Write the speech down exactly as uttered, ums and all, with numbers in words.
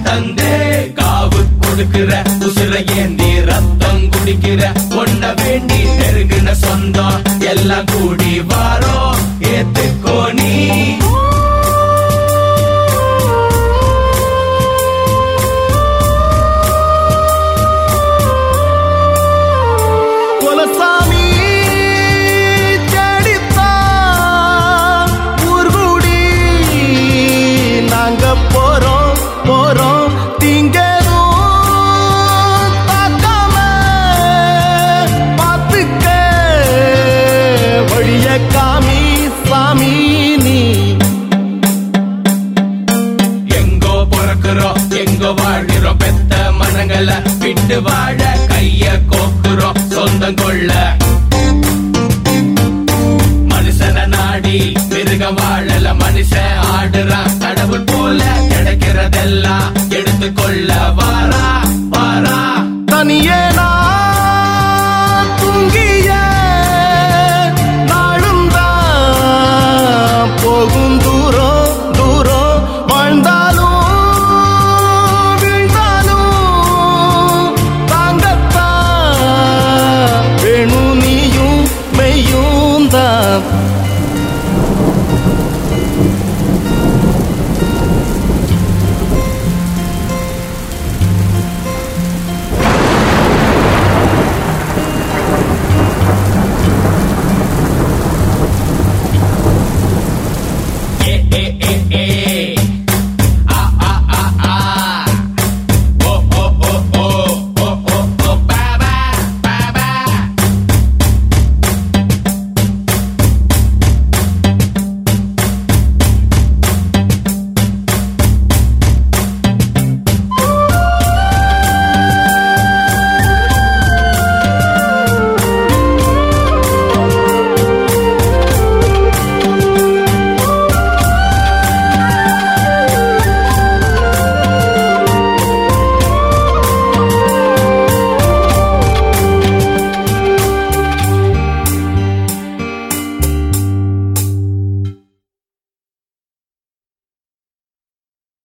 தந்தே காவு கொடுக்கிற உசுர ஏந்தி ரத்தம் குடிக்கிற ஒன்ன வேண்டி நெருங்கின சொந்தம் எல்லாம் கூடி வாரோ ஏத்துக்கோ நீ. குலசாமி செடித்தான் ஊர்கூடி நாங்க போறோம் போறோம் திங்கரும் தாக்காம பார்த்துக்க வழிய காமி சாமி நீ. எங்கோ பிறக்கிறோம் எங்கோ வாழ்கிறோம் பெத்த மனங்களை விட்டு வாழ கைய கோக்குறோம் சொந்தம் கொள்ள. மனுஷன நாடி மிருக வாழல மனுஷன் ஆடுறான் கடவுள் போல கிடைக்கிறதெல்லாம்